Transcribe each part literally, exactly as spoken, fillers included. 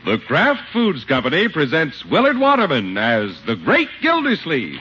The Kraft Foods Company presents Willard Waterman as the Great Gildersleeve.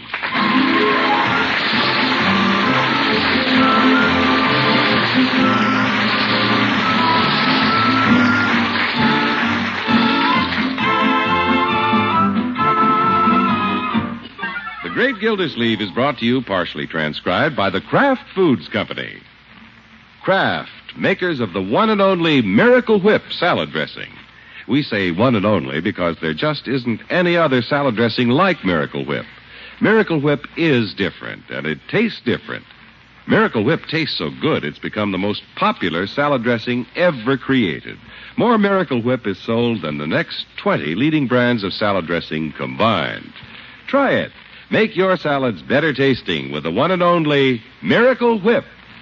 The Great Gildersleeve is brought to you, partially transcribed, by the Kraft Foods Company. Kraft, makers of the one and only Miracle Whip salad dressing. We say one and only because there just isn't any other salad dressing like Miracle Whip. Miracle Whip is different, and it tastes different. Miracle Whip tastes so good, it's become the most popular salad dressing ever created. More Miracle Whip is sold than the next twenty leading brands of salad dressing combined. Try it. Make your salads better tasting with the one and only Miracle Whip.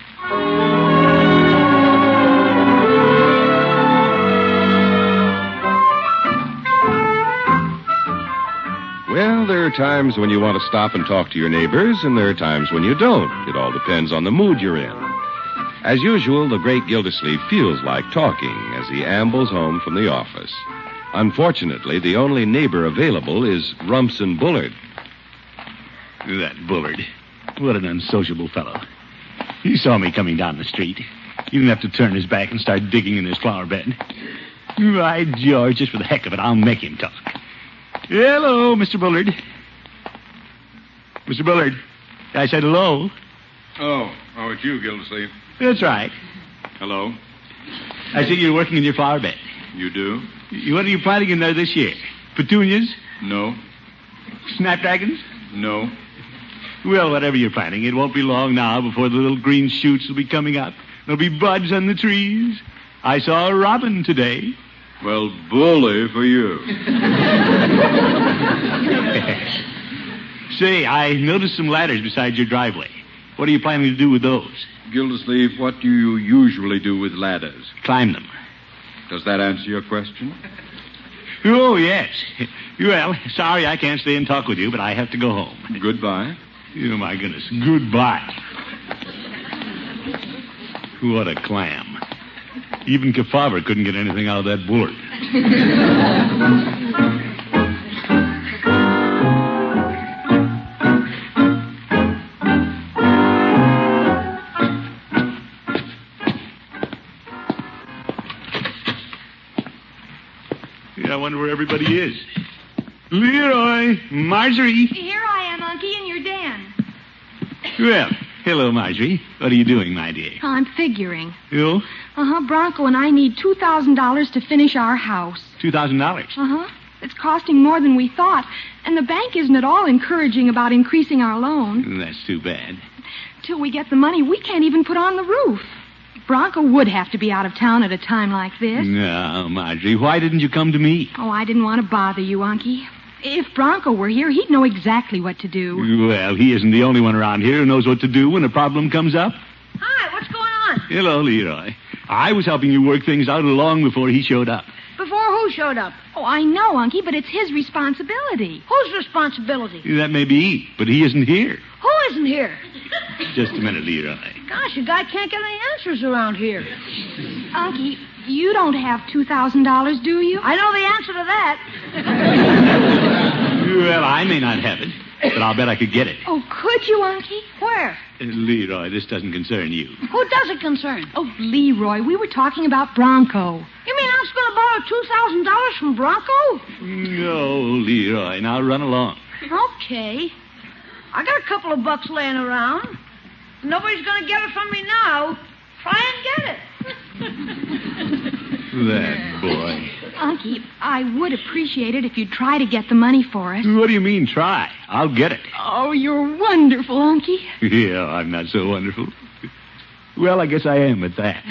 Well, there are times when you want to stop and talk to your neighbors, and there are times when you don't. It all depends on the mood you're in. As usual, the Great Gildersleeve feels like talking as he ambles home from the office. Unfortunately, the only neighbor available is Rumson Bullard. That Bullard. What an unsociable fellow. He saw me coming down the street. He didn't have to turn his back and start digging in his flower bed. Right, George, just for the heck of it, I'll make him talk. Hello, Mister Bullard. Mister Bullard, I said hello. Oh, oh, it's you, Gildersleeve. That's right. Hello. I see you're working in your flower bed. You do? What are you planting in there this year? Petunias? No. Snapdragons? No. Well, whatever you're planting, it won't be long now before the little green shoots will be coming up. There'll be buds on the trees. I saw a robin today. Well, bully for you. Say, I noticed some ladders beside your driveway. What are you planning to do with those? Gildersleeve, what do you usually do with ladders? Climb them. Does that answer your question? Oh, yes. Well, sorry I can't stay and talk with you, but I have to go home. Goodbye. Oh, my goodness. Goodbye. What a clam. Even Kefauver couldn't get anything out of that Bullard. Yeah, I wonder where everybody is. Leroy, Marjorie. Here I am, Unky, and you're Dan. Well, hello, Marjorie. What are you doing, my dear? Oh, I'm figuring. You? Uh-huh. Bronco and I need two thousand dollars to finish our house. Two thousand dollars? Uh-huh. It's costing more than we thought, and the bank isn't at all encouraging about increasing our loan. That's too bad. Till we get the money, we can't even put on the roof. Bronco would have to be out of town at a time like this. No, Marjorie, why didn't you come to me? Oh, I didn't want to bother you, Unky. If Bronco were here, he'd know exactly what to do. Well, he isn't the only one around here who knows what to do when a problem comes up. Hi, what's going on? Hello, Leroy. I was helping you work things out long before he showed up. Before who showed up? Oh, I know, Unky, but it's his responsibility. Whose responsibility? That may be, but he isn't here. Who isn't here? Just a minute, Leroy. Gosh, a guy can't get any answers around here. Unky, you don't have two thousand dollars, do you? I know the answer to that. Well, I may not have it, but I'll bet I could get it. Oh, could you, Unky? Where? Uh, Leroy, this doesn't concern you. Who does it concern? Oh, Leroy, we were talking about Bronco. You mean I'm going to borrow two thousand dollars from Bronco? No, Leroy. Now run along. Okay. I got a couple of bucks laying around. Nobody's going to get it from me now. Try and get it. That boy. Unky, I would appreciate it if you'd try to get the money for us. What do you mean, try? I'll get it. Oh, you're wonderful, Unky. Yeah, I'm not so wonderful. Well, I guess I am at that.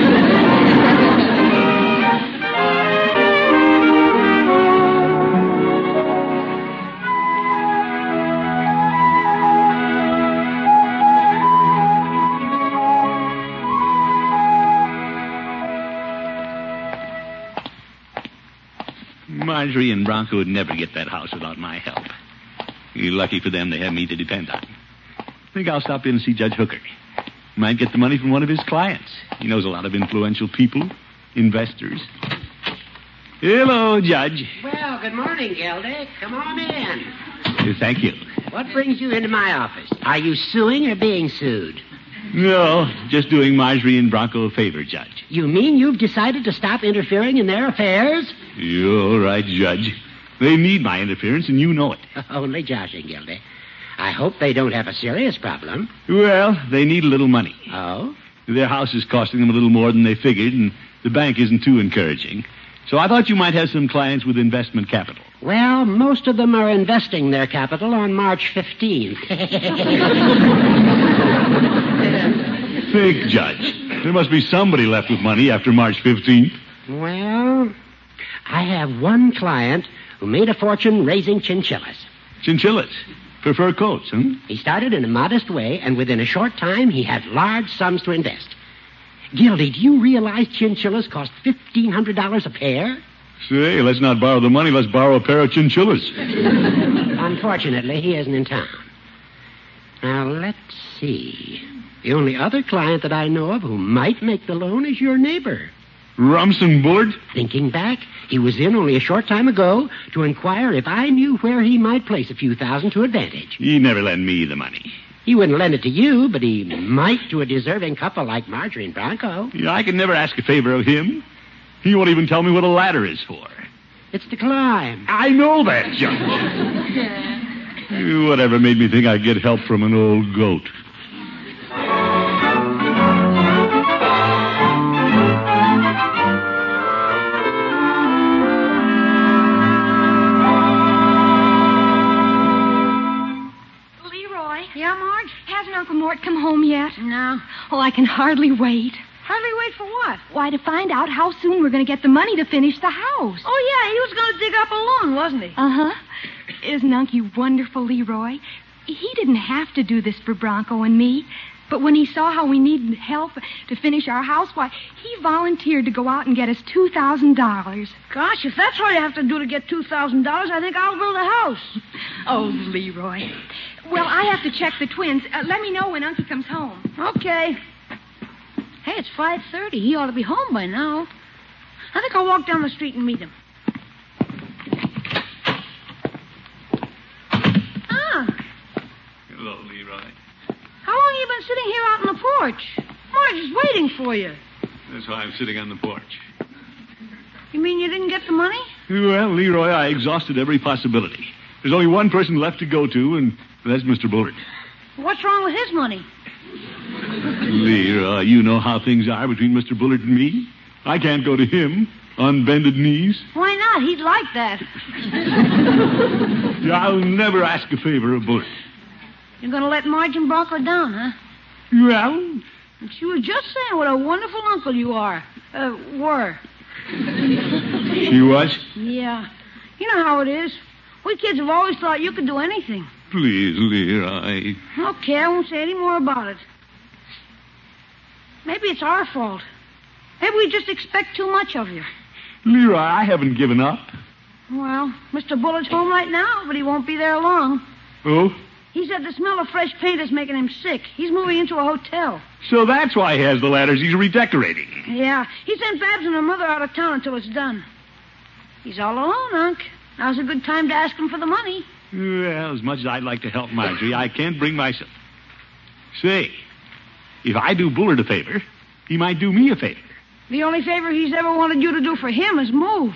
Marjorie and Bronco would never get that house without my help. You're lucky for them they have me to depend on. I think I'll stop in and see Judge Hooker. Might get the money from one of his clients. He knows a lot of influential people, investors. Hello, Judge. Well, good morning, Gildy. Come on in. Uh, Thank you. What brings you into my office? Are you suing or being sued? No, just doing Marjorie and Bronco a favor, Judge. You mean you've decided to stop interfering in their affairs? You're right, Judge. They need my interference, and you know it. Only joshing, Gildy. I hope they don't have a serious problem. Well, they need a little money. Oh? Their house is costing them a little more than they figured, and the bank isn't too encouraging. So I thought you might have some clients with investment capital. Well, most of them are investing their capital on March fifteenth. Think, Judge. There must be somebody left with money after March fifteenth. Well, I have one client who made a fortune raising chinchillas. Chinchillas. For fur coats, huh? He started in a modest way, and within a short time, he had large sums to invest. Gildy, do you realize chinchillas cost fifteen hundred dollars a pair? Say, let's not borrow the money. Let's borrow a pair of chinchillas. Unfortunately, he isn't in town. Now, let's see. The only other client that I know of who might make the loan is your neighbor. Rumson Bullard? Thinking back, he was in only a short time ago to inquire if I knew where he might place a few thousand to advantage. He never lent me the money. He wouldn't lend it to you, but he might to a deserving couple like Marjorie and Bronco. Yeah, I can never ask a favor of him. He won't even tell me what a ladder is for. It's to climb. I know that, Judge. Whatever made me think I'd get help from an old goat. Leroy. Yeah, Marge? Hasn't Uncle Mort come home yet? No. Oh, I can hardly wait. Hardly wait for what? Why, to find out how soon we're going to get the money to finish the house. Oh, yeah, he was going to dig up a loan, wasn't he? Uh-huh. Isn't Unky wonderful, Leroy? He didn't have to do this for Bronco and me. But when he saw how we needed help to finish our house, why, he volunteered to go out and get us two thousand dollars. Gosh, if that's all you have to do to get two thousand dollars, I think I'll build a house. Oh, Leroy. Well, I have to check the twins. Uh, let me know when Unky comes home. Okay. Hey, it's five thirty. He ought to be home by now. I think I'll walk down the street and meet him. Ah. Hello, Leroy. How long have you been sitting here out on the porch? Marge is waiting for you. That's why I'm sitting on the porch. You mean you didn't get the money? Well, Leroy, I exhausted every possibility. There's only one person left to go to, and that's Mister Bullard. What's wrong with his money? Leroy, you know how things are between Mister Bullard and me. I can't go to him on bended knees. Why not? He'd like that. I'll never ask a favor of Bullard. You're going to let Marge and Bronco down, huh? Well, And she was just saying what a wonderful uncle you are. Uh, were. she was. Yeah. You know how it is. We kids have always thought you could do anything. Please, Leroy. Okay, I won't say any more about it. Maybe it's our fault. Maybe we just expect too much of you. Leroy, I haven't given up. Well, Mister Bullard's home right now, but he won't be there long. Oh? He said the smell of fresh paint is making him sick. He's moving into a hotel. So that's why he has the ladders he's redecorating. Yeah, he sent Babs and her mother out of town until it's done. He's all alone, Unc. Now's a good time to ask him for the money. Well, as much as I'd like to help Marjorie, I can't bring myself. Say, if I do Bullard a favor, he might do me a favor. The only favor he's ever wanted you to do for him is move.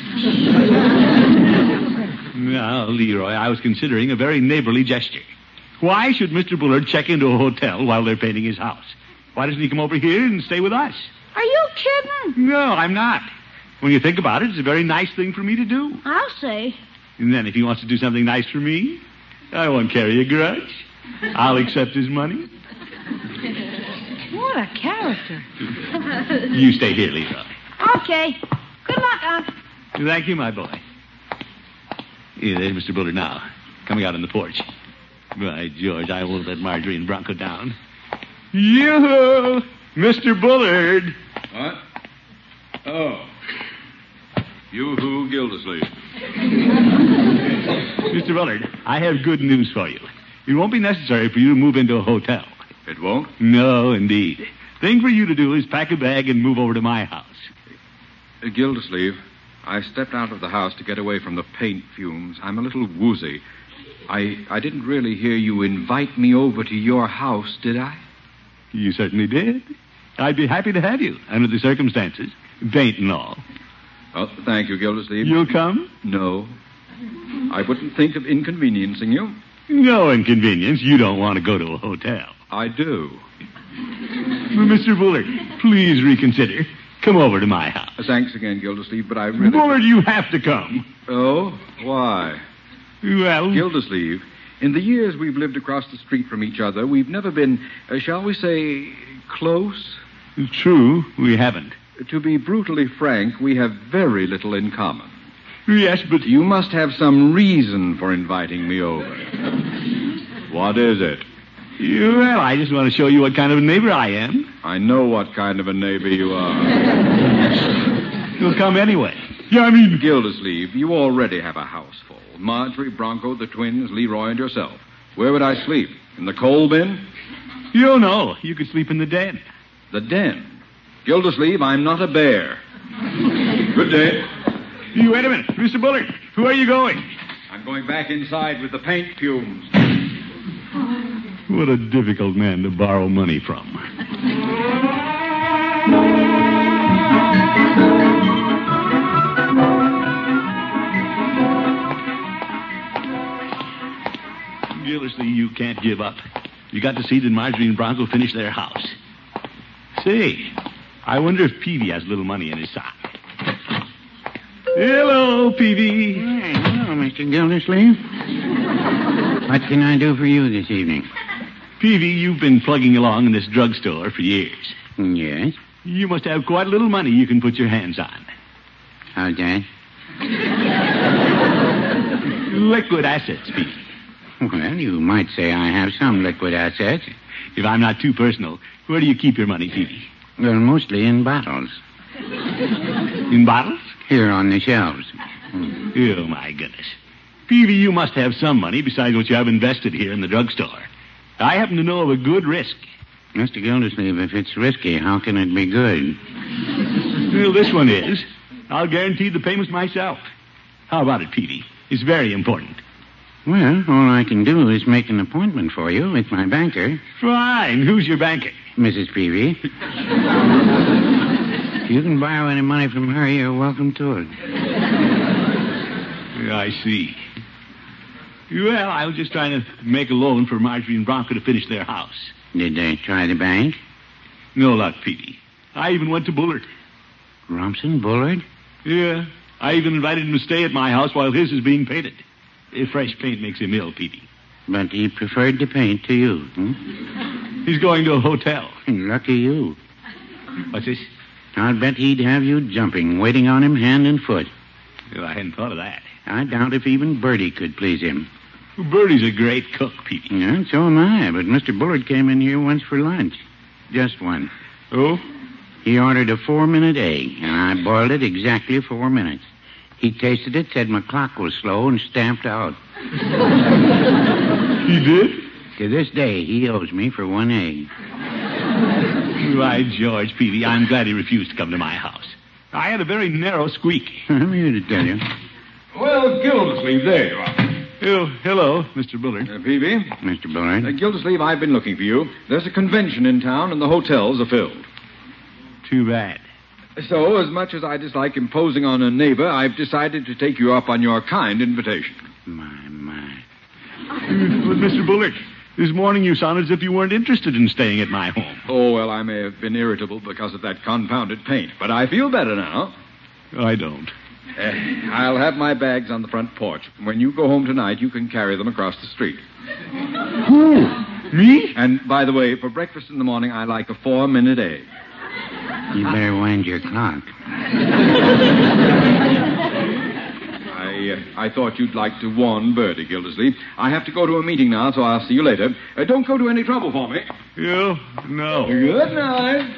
Now, Leroy, I was considering a very neighborly gesture. Why should Mister Bullard check into a hotel while they're painting his house? Why doesn't he come over here and stay with us? Are you kidding? No, I'm not. When you think about it, it's a very nice thing for me to do. I'll say. And then if he wants to do something nice for me, I won't carry a grudge. I'll accept his money. What a character. You stay here, Leroy. Okay. Good luck, Unc. Thank you, my boy. Here, there's Mister Bullard now, coming out on the porch. By George, I won't let Marjorie and Bronco down. Yoo-hoo! Mister Bullard! What? Oh. You-hoo, Gildersleeve. Mister Bullard, I have good news for you. It won't be necessary for you to move into a hotel. It won't? No, indeed. Thing for you to do is pack a bag and move over to my house. Uh, Gildersleeve, I stepped out of the house to get away from the paint fumes. I'm a little woozy. I, I didn't really hear you invite me over to your house, did I? You certainly did. I'd be happy to have you, under the circumstances. Paint and all. Oh, thank you, Gildersleeve. You'll come? No. I wouldn't think of inconveniencing you. No inconvenience. You don't want to go to a hotel. I do. Well, Mister Bullard, please reconsider. Come over to my house. Thanks again, Gildersleeve, but I really... Bullard, you have to come. Oh? Why? Well... Gildersleeve, in the years we've lived across the street from each other, we've never been, uh, shall we say, close? True, we haven't. To be brutally frank, we have very little in common. Yes, but... You must have some reason for inviting me over. What is it? Well, I just want to show you what kind of a neighbor I am. I know what kind of a neighbor you are. You'll come anyway. Yeah, I mean... Gildersleeve, you already have a house full. Marjorie, Bronco, the twins, Leroy, and yourself. Where would I sleep? In the coal bin? You know, you could sleep in the den. The den? Gildersleeve, I'm not a bear. Good day. You wait a minute. Mister Bullard, who are you going? I'm going back inside with the paint fumes. What a difficult man to borrow money from. Gildersleeve, you can't give up. You got to see that Marjorie and Bronco finish their house. Say, I wonder if Peavy has a little money in his sock. Hello, Peavy. Hey, hello, Mister Gildersleeve. What can I do for you this evening? Peavy, you've been plugging along in this drugstore for years. Yes? You must have quite a little money you can put your hands on. How's that? Liquid assets, Peavy. Well, you might say I have some liquid assets. If I'm not too personal, where do you keep your money, Peavy? Well, mostly in bottles. In bottles? Here on the shelves. Oh, my goodness. Peavy, you must have some money besides what you have invested here in the drugstore. I happen to know of a good risk. Mister Gildersleeve, if it's risky, how can it be good? Well, this one is. I'll guarantee the payments myself. How about it, Peavy? It's very important. Well, all I can do is make an appointment for you with my banker. Fine. Who's your banker? Missus Peavy. If you can borrow any money from her, you're welcome to it. I see. Well, I was just trying to make a loan for Marjorie and Bronco to finish their house. Did they try the bank? No luck, Peavy. I even went to Bullard. Rumson Bullard? Yeah. I even invited him to stay at my house while his is being painted. If fresh paint makes him ill, Peavy. But he preferred to paint to you, hmm? He's going to a hotel. Lucky you. What's this? I'll bet he'd have you jumping, waiting on him hand and foot. Well, I hadn't thought of that. I doubt if even Bertie could please him. Well, Bertie's a great cook, Peavy. Yeah, so am I, but Mister Bullard came in here once for lunch. Just one. Oh? He ordered a four-minute egg, and I boiled it exactly four minutes. He tasted it, said my clock was slow, and stamped out. He did? To this day, he owes me for one egg. Why, George, Peavy, I'm glad he refused to come to my house. I had a very narrow squeak. I'm here to tell you. Well, Gildersleeve, there you are. Oh, hello, Mister Bullard. Uh, Peavy? Mister Bullard? Uh, Gildersleeve, I've been looking for you. There's a convention in town, and the hotels are filled. Too bad. So, as much as I dislike imposing on a neighbor, I've decided to take you up on your kind invitation. My, my. But, Mister Bullard, this morning you sounded as if you weren't interested in staying at my home. Oh, well, I may have been irritable because of that confounded paint, but I feel better now. I don't. Uh, I'll have my bags on the front porch. When you go home tonight, you can carry them across the street. Who? Me? And, by the way, for breakfast in the morning, I like a four-minute egg. You better wind your clock. I, uh, I thought you'd like to warn Bertie, Gildersleeve. I have to go to a meeting now, so I'll see you later. Uh, don't go to any trouble for me. You? No. Good night.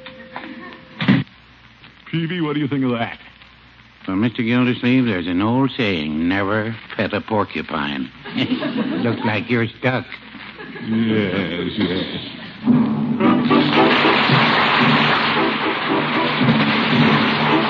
Peavy, what do you think of that? Well, Mister Gildersleeve, there's an old saying, never pet a porcupine. Looks like you're stuck. Yes, yes.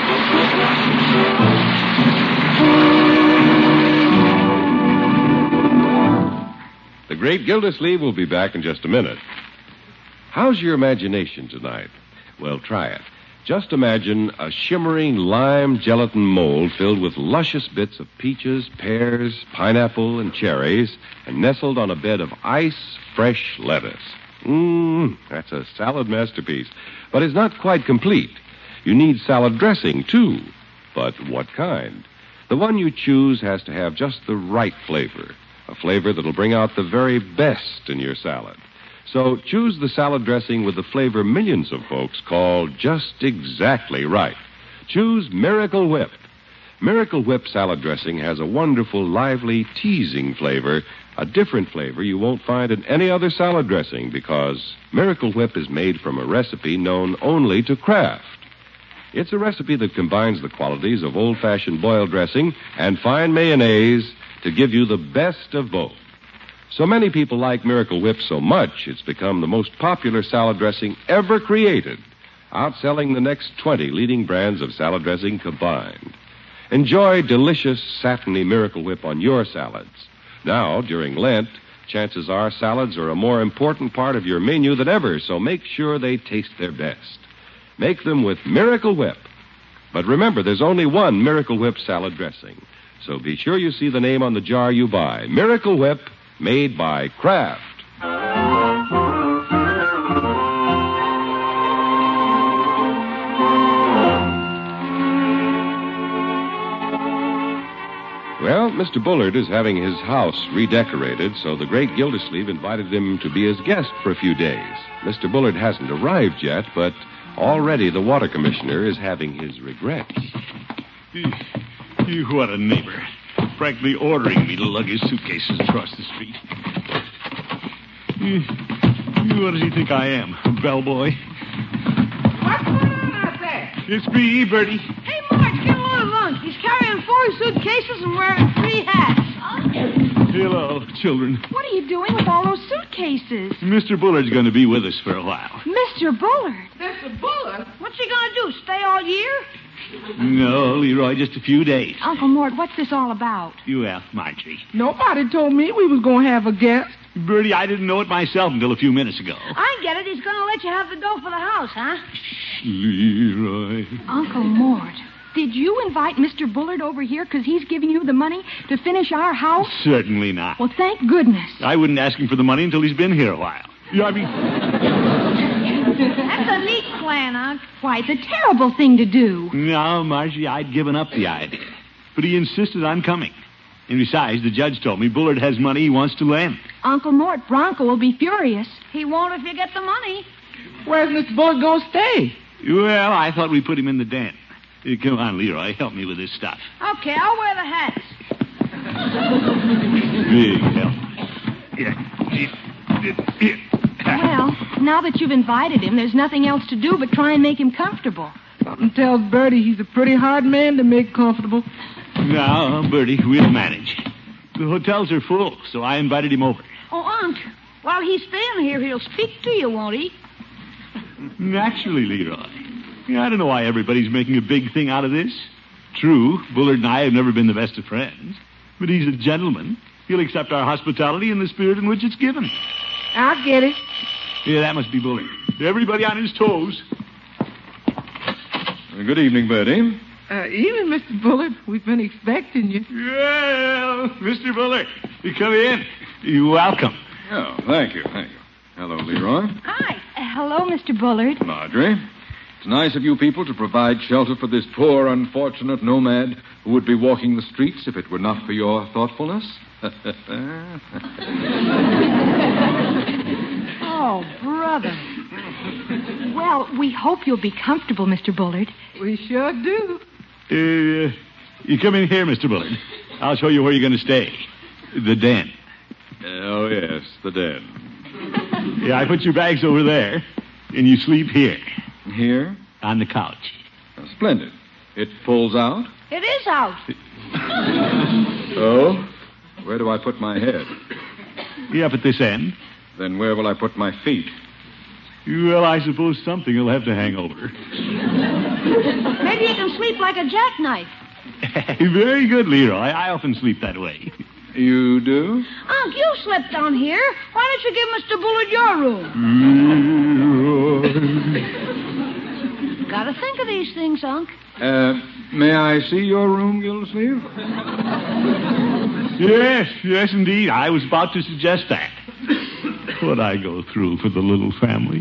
The great Gildersleeve will be back in just a minute. How's your imagination tonight? Well, try it. Just imagine a shimmering lime gelatin mold filled with luscious bits of peaches, pears, pineapple, and cherries, and nestled on a bed of ice fresh lettuce. Mmm, that's a salad masterpiece. But it's not quite complete. You need salad dressing, too. But what kind? The one you choose has to have just the right flavor, a flavor that'll bring out the very best in your salad. So choose the salad dressing with the flavor millions of folks call just exactly right. Choose Miracle Whip. Miracle Whip salad dressing has a wonderful, lively, teasing flavor, a different flavor you won't find in any other salad dressing because Miracle Whip is made from a recipe known only to Kraft. It's a recipe that combines the qualities of old-fashioned boiled dressing and fine mayonnaise to give you the best of both. So many people like Miracle Whip so much, it's become the most popular salad dressing ever created, outselling the next twenty leading brands of salad dressing combined. Enjoy delicious, satiny Miracle Whip on your salads. Now, during Lent, chances are salads are a more important part of your menu than ever, so make sure they taste their best. Make them with Miracle Whip. But remember, there's only one Miracle Whip salad dressing, so be sure you see the name on the jar you buy. Miracle Whip, made by Kraft. Well, Mister Bullard is having his house redecorated, so the great Gildersleeve invited him to be his guest for a few days. Mister Bullard hasn't arrived yet, but already the water commissioner is having his regrets. What a neighbor. Frankly ordering me to lug his suitcases across the street. What does he think I am, a bellboy? What's going on out there? It's me, Bertie. Hey, Marge, get a load of lunch. He's carrying four suitcases and wearing three hats. Hello, children. What are you doing with all those suitcases? Mister Bullard's going to be with us for a while. Mister Bullard? Mister Bullard? What's he going to do, stay all year? No, Leroy, just a few days. Uncle Mort, what's this all about? You ask Marjorie. Nobody told me we was going to have a guest. Bertie, I didn't know it myself until a few minutes ago. I get it. He's going to let you have the dough for the house, huh? Leroy. Uncle Mort, did you invite Mister Bullard over here because he's giving you the money to finish our house? Certainly not. Well, thank goodness. I wouldn't ask him for the money until he's been here a while. Yeah, I mean... That's a neat plan, Unc. Why, it's a terrible thing to do. No, Margie, I'd given up the idea. But he insisted on coming. And besides, the judge told me Bullard has money he wants to lend. Uncle Mort, Bronco will be furious. He won't if you get the money. Where's Mister Bullard going to stay? Well, I thought we'd put him in the den. Uh, Come on, Leroy, help me with this stuff. Okay, I'll wear the hats. Big help. Yeah. Here. Well, now that you've invited him, there's nothing else to do but try and make him comfortable. Something tells Bertie he's a pretty hard man to make comfortable. Now, Bertie, we'll manage. The hotels are full, so I invited him over. Oh, Unc, while he's staying here, he'll speak to you, won't he? Naturally, Leroy. Yeah, I don't know why everybody's making a big thing out of this. True, Bullard and I have never been the best of friends, but he's a gentleman. He'll accept our hospitality in the spirit in which it's given. I'll get it. Yeah, that must be Bullard. Everybody on his toes. Good evening, Bertie. Uh, even Mister Bullard, we've been expecting you. Well, Mister Bullard, you come in. You're welcome. Oh, thank you, thank you. Hello, Leroy. Hi. Uh, hello, Mister Bullard. Marjorie. It's nice of you people to provide shelter for this poor, unfortunate nomad who would be walking the streets if it were not for your thoughtfulness. Oh, brother. Well, we hope you'll be comfortable, Mister Bullard. We sure do. Uh, you come in here, Mister Bullard. I'll show you where you're going to stay. The den. Oh, yes, the den. Yeah, I put your bags over there, and you sleep here. Here? On the couch. Oh, splendid. It pulls out? It is out. Oh? Where do I put my head? You up at this end? Then where will I put my feet? Well, I suppose something will have to hang over. Maybe you can sleep like a jackknife. Very good, Leroy. I often sleep that way. You do? Unc, you slept down here. Why don't you give Mister Bullard your room? Gotta think of these things, Unc. Uh, may I see your room, Gildersleeve? Yes, yes, indeed. I was about to suggest that. What I go through for the little family.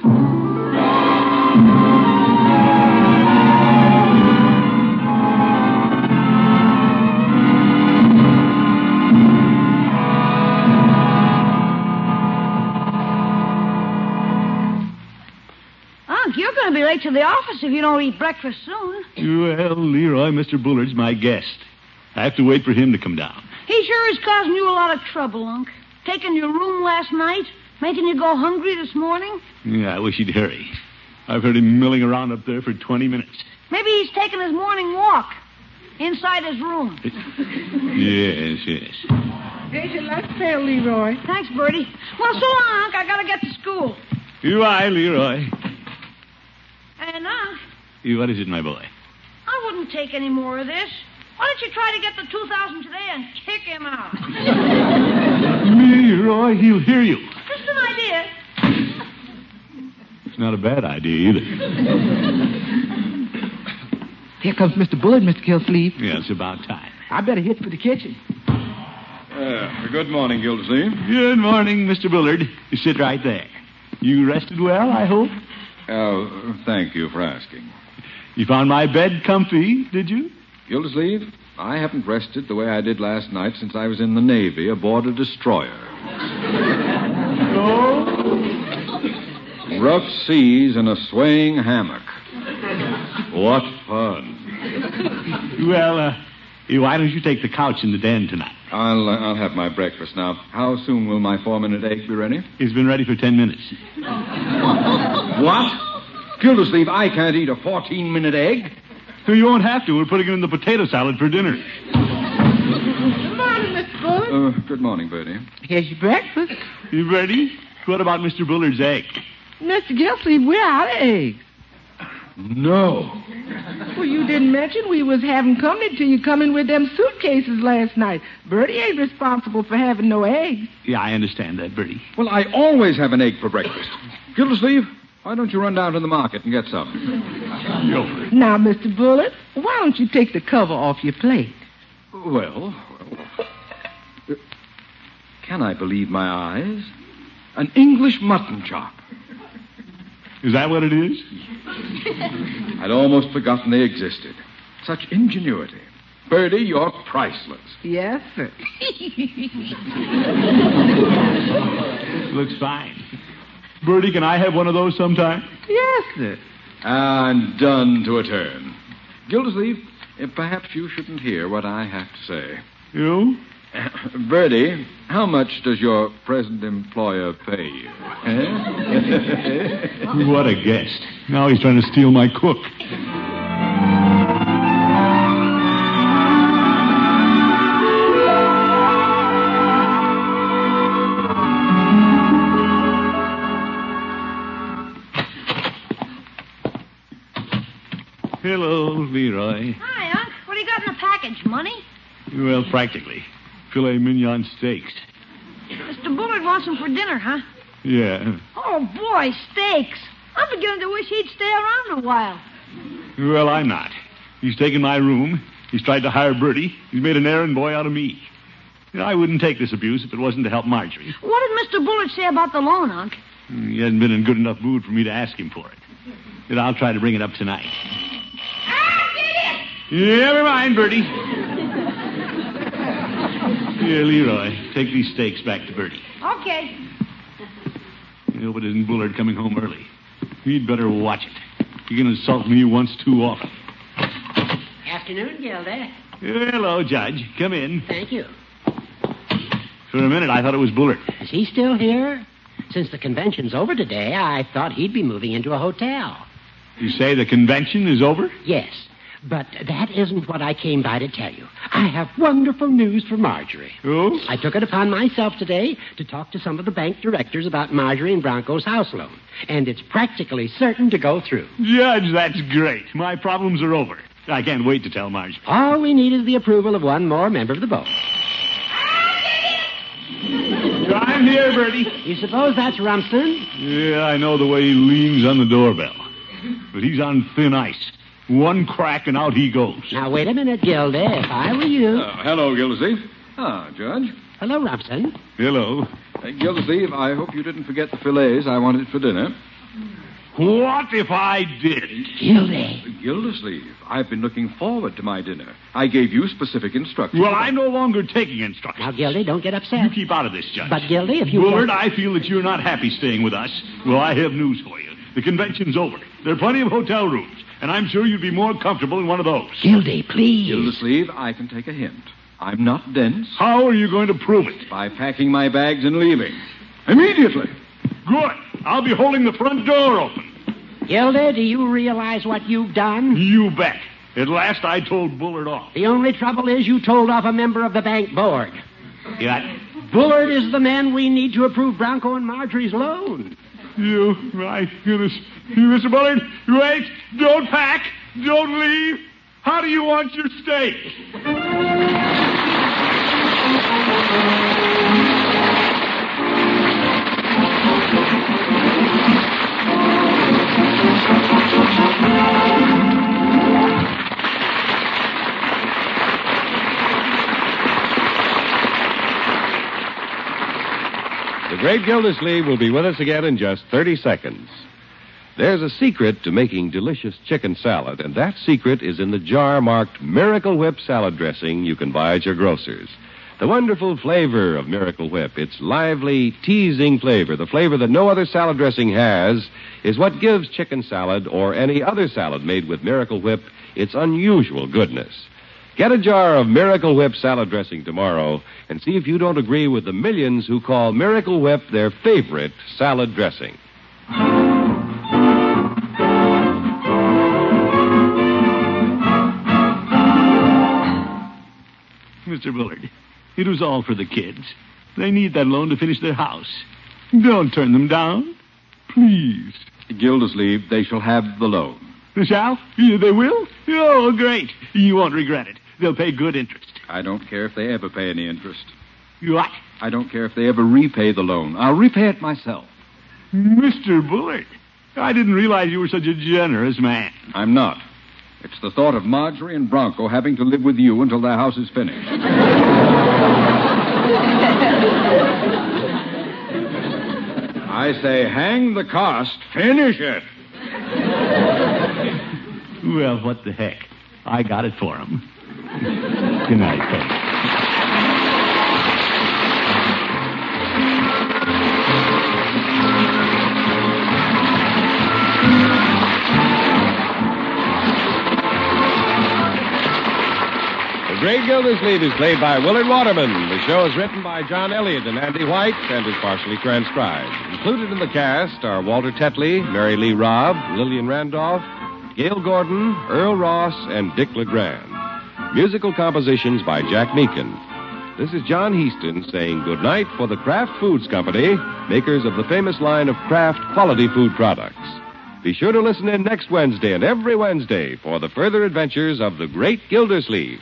Unc, you're going to be late to the office if you don't eat breakfast soon. Well, Leroy, Mister Bullard's my guest. I have to wait for him to come down. He sure is causing you a lot of trouble, Unc. Taking your room last night, making you go hungry this morning. Yeah, I wish he'd hurry. I've heard him milling around up there for twenty minutes. Maybe he's taking his morning walk inside his room. Yes, yes. Here's your lunch pail, Leroy. Thanks, Bertie. Well, so long, Unc. I got to get to school. Goodbye, Leroy. And, Unc, What is it, my boy? I wouldn't take any more of this. Why don't you try to get the two thousand today and kick him out? Leroy, he'll hear you. Just an idea. It's not a bad idea either. Here comes Mister Bullard, Mister Gildersleeve. Yeah, it's about time. I better hit for the kitchen. Uh, good morning, Gildersleeve. Good morning, Mister Bullard. You sit right there. You rested well, I hope? Oh, thank you for asking. You found my bed comfy, did you? Gildersleeve, I haven't rested the way I did last night since I was in the Navy aboard a destroyer. Oh? Rough seas and a swaying hammock. What fun. Well, uh, why don't you take the couch in the den tonight? I'll, uh, I'll have my breakfast now. How soon will my four-minute egg be ready? It's been ready for ten minutes. What? Gildersleeve, I can't eat a fourteen-minute egg. You won't have to. We're putting it in the potato salad for dinner. Good morning, Mister Bullard. Uh, good morning, Bertie. Here's your breakfast. You ready? What about Mister Bullard's egg? Mister Gildersleeve, we're out of eggs. No. Well, you didn't mention we was having company till you come in with them suitcases last night. Bertie ain't responsible for having no eggs. Yeah, I understand that, Bertie. Well, I always have an egg for breakfast. Gildersleeve, why don't you run down to the market and get some? Go for it. Now, Mister Bullard, why don't you take the cover off your plate? Well, uh, can I believe my eyes? An English mutton chop. Is that what it is? I'd almost forgotten they existed. Such ingenuity. Bertie, you're priceless. Yes, sir. Looks fine. Bertie, can I have one of those sometime? Yes, sir. And done to a turn. Gildersleeve, eh, perhaps you shouldn't hear what I have to say. You? Bertie, how much does your present employer pay you? Eh? What a guest. Now he's trying to steal my cook. Hello, Leroy. Hi, Unc. What do you got in the package? Money? Well, practically. Filet mignon steaks. Mister Bullard wants them for dinner, huh? Yeah. Oh, boy, steaks. I'm beginning to wish he'd stay around a while. Well, I'm not. He's taken my room. He's tried to hire Bertie. He's made an errand boy out of me. You know, I wouldn't take this abuse if it wasn't to help Marjorie. What did Mister Bullard say about the loan, Unc? He hasn't been in good enough mood for me to ask him for it. But I'll try to bring it up tonight. Never mind, Bertie. Here, Leroy, take these steaks back to Bertie. Okay. I hope it isn't Bullard coming home early. He'd better watch it. He can insult me once too often. Afternoon, Gilda. Hello, Judge. Come in. Thank you. For a minute, I thought it was Bullard. Is he still here? Since the convention's over today, I thought he'd be moving into a hotel. You say the convention is over? Yes. But that isn't what I came by to tell you. I have wonderful news for Marjorie. Oh? I took it upon myself today to talk to some of the bank directors about Marjorie and Bronco's house loan. And it's practically certain to go through. Judge, that's great. My problems are over. I can't wait to tell Marge. All we need is the approval of one more member of the board. I'm here, Bertie. You suppose that's Rumsden? Yeah, I know the way he leans on the doorbell. But he's on thin ice. One crack and out he goes. Now, wait a minute, Gildy. If I were you... Uh, hello, Gildersleeve. Ah, Judge. Hello, Rumsden. Hello. Uh, Gildersleeve, I hope you didn't forget the fillets I wanted for dinner. What if I did? Gildy. Gildersleeve, I've been looking forward to my dinner. I gave you specific instructions. Well, I'm no longer taking instructions. Now, Gildy, don't get upset. You keep out of this, Judge. But, Gildy, if you... Bullard, I feel that you're not happy staying with us. Well, I have news for you. The convention's over. There are plenty of hotel rooms, and I'm sure you'd be more comfortable in one of those. Gildy, please. Gildersleeve, I can take a hint. I'm not dense. How are you going to prove it? By packing my bags and leaving. Immediately. Good. I'll be holding the front door open. Gildy, do you realize what you've done? You bet. At last I told Bullard off. The only trouble is you told off a member of the bank board. Yeah. Bullard is the man we need to approve Bronco and Marjorie's loan. You, my goodness. You, Mister Bullard, wait. Don't pack. Don't leave. How do you want your steak? The great Gildersleeve will be with us again in just thirty seconds. There's a secret to making delicious chicken salad, and that secret is in the jar marked Miracle Whip salad dressing you can buy at your grocer's. The wonderful flavor of Miracle Whip, its lively, teasing flavor, the flavor that no other salad dressing has, is what gives chicken salad or any other salad made with Miracle Whip its unusual goodness. Get a jar of Miracle Whip salad dressing tomorrow and see if you don't agree with the millions who call Miracle Whip their favorite salad dressing. Mister Bullard, it was all for the kids. They need that loan to finish their house. Don't turn them down. Please. Gildersleeve, they shall have the loan. They shall? Yeah, they will? Oh, great. You won't regret it. They'll pay good interest. I don't care if they ever pay any interest. What? I don't care if they ever repay the loan. I'll repay it myself. Mister Bullard, I didn't realize you were such a generous man. I'm not. It's the thought of Marjorie and Bronco having to live with you until their house is finished. I say, hang the cost. Finish it. Well, what the heck? I got it for him. Good night, folks. The Great Gildersleeve is played by Willard Waterman. The show is written by John Elliott and Andy White and is partially transcribed. Included in the cast are Walter Tetley, Mary Lee Robb, Lillian Randolph, Gail Gordon, Earl Ross, and Dick LeGrand. Musical compositions by Jack Meakin. This is John Heaston saying goodnight for the Kraft Foods Company, makers of the famous line of Kraft quality food products. Be sure to listen in next Wednesday and every Wednesday for the further adventures of the Great Gildersleeve.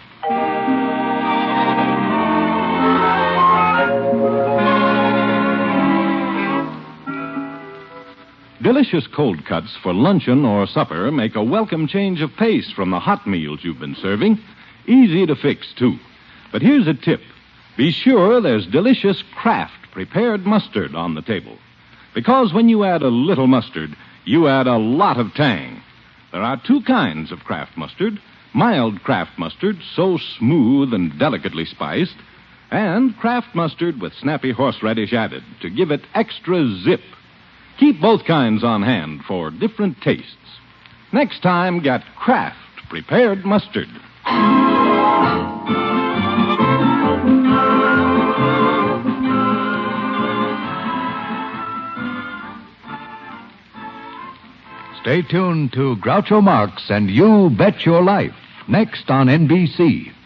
Delicious cold cuts for luncheon or supper make a welcome change of pace from the hot meals you've been serving. Easy to fix, too. But here's a tip. Be sure there's delicious Kraft prepared mustard on the table. Because when you add a little mustard, you add a lot of tang. There are two kinds of Kraft mustard. Mild Kraft mustard, so smooth and delicately spiced, and Kraft mustard with snappy horseradish added to give it extra zip. Keep both kinds on hand for different tastes. Next time, get Kraft prepared mustard. Stay tuned to Groucho Marx and You Bet Your Life, next on N B C.